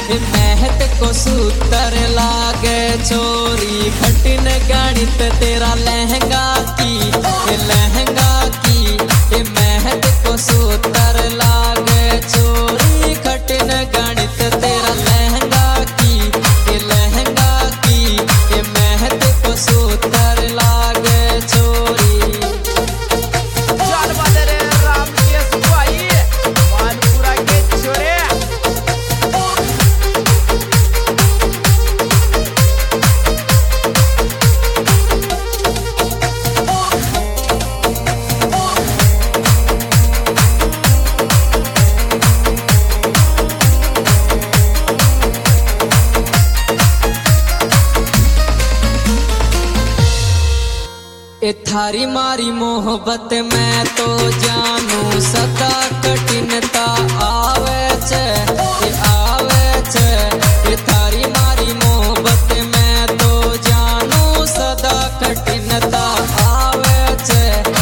महत को सूत्र लागे छोरी कठिन गणित तेरा लहंगा की महत को सूत्र लागे छोरी कठिन गणित तेरा लहंगा की महत को सूत्र लागे छोरी। ए थारी मारी मोहब्बत मैं तो जानू सदा कठिनता आवे छे ए थारी मारी मोहब्बत मैं तो जानू सदा कठिनता आवे छे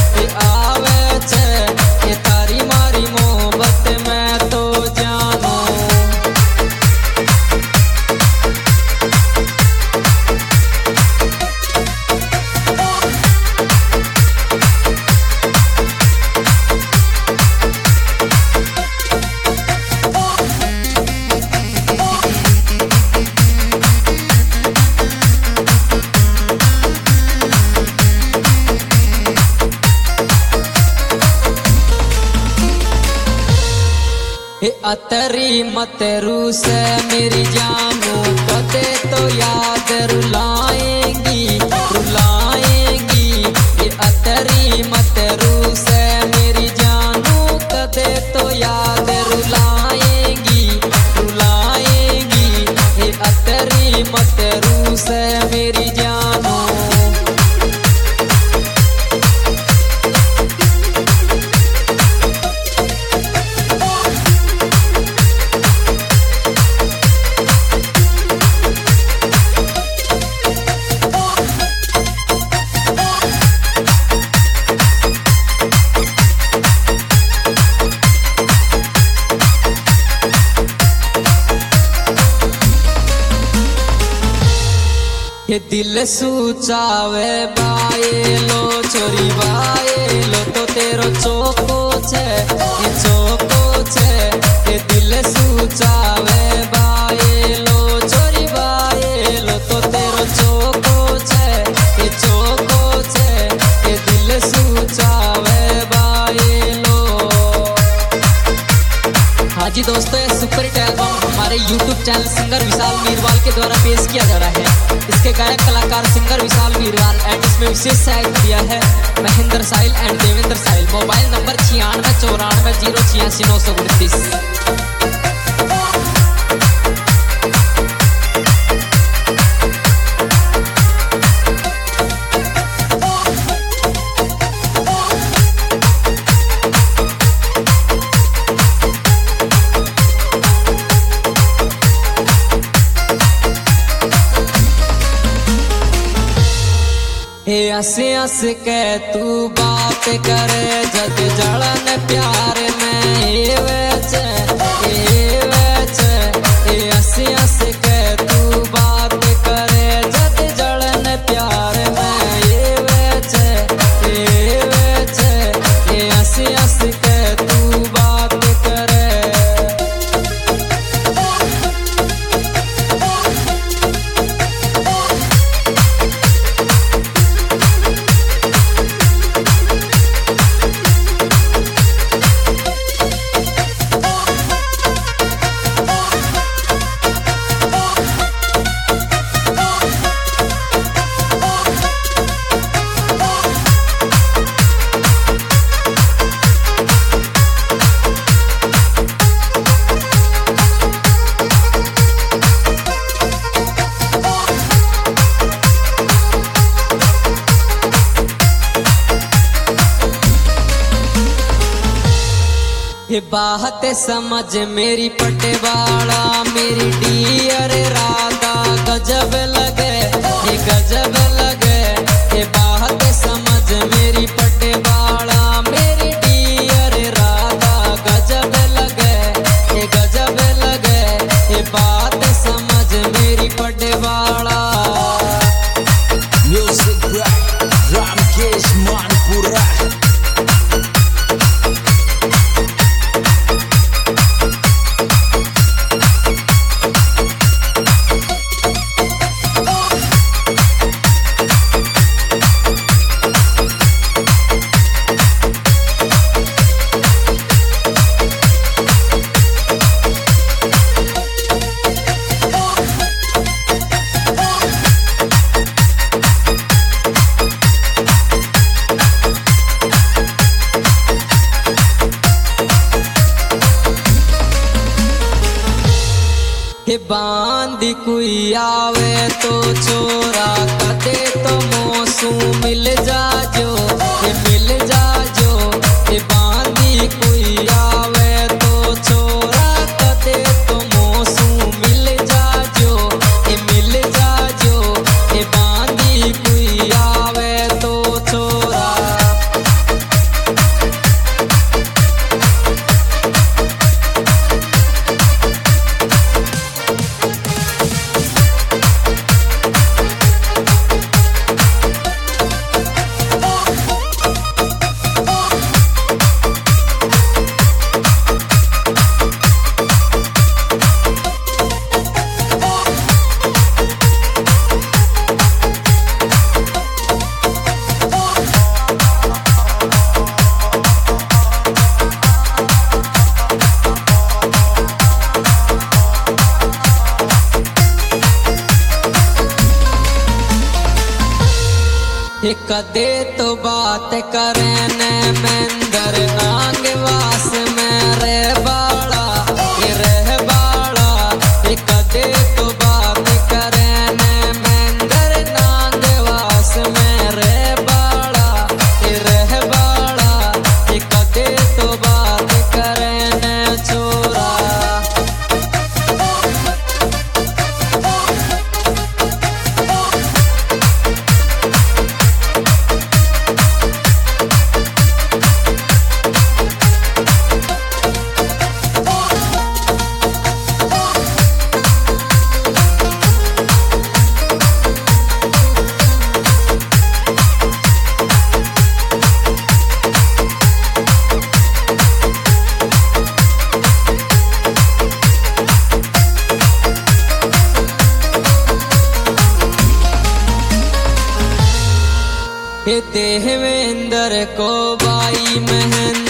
ए थारी मारी मोहब्बत मैं तो जानू। अतरी मत रूसे मेरी जानू कदे तो याद रुलाएंगी ये अतरी मत रूसे मेरी जानू कदे तो याद रुलाएंगी ये अतरी मत रूसे मेरी जानू। ये दिल सूचावे बाए लो छोरी बाए लो तो तेरो चोको छे ये दिल सूचावे बाए लो छोरी बाए लो तो तेरो चोको छे ये दिल सूचावे बाए लो। हाँ जी दोस्तों, ये सुपर हिट एल्बम हमारे YouTube channel singer Vishal Meerwal के द्वारा पेश किया जा रहा है। इसके गायक कलाकार सिंगर विशाल मीरवाल एंड इसमें विशेष सहायता दिया है Mahendra Sahil and Devendra Sahil. Mobile number 9694080929। हे हंस के तू बात करे जग जड़न प्यार में हे हंस के तू बात करे जग जड़न प्यार में हे हंस के तू बात करे। ये बात समझ मेरी पटेवाड़ा मेरी डियर राधा गजब लगे ये गजब लगे। ये बात समझ मेरी पटेवाड़ा मेरी डियर राधा गजब लगे ये गजब लगे। ये बात हे बांधी कोई आवे तो चोरा कदे तो मोसू मिल जाजो, हे मिल जाजो। हे बांधी कोई आवे तो चोरा कदे तो मोसू मिल जाजो, हे मिल जाजो। हे बांधी कोई आवे तो चोरा। कदे तो बात करें न मंदर नांग वास में रे बाड़ा, ये रह बाड़ा। कदे तो बात करें न मंदर नांग वास में रे बाड़ा, ये रह बाड़ा। कदे तो बात करें न छोरा। देवेंद्र को बाई महेंद्र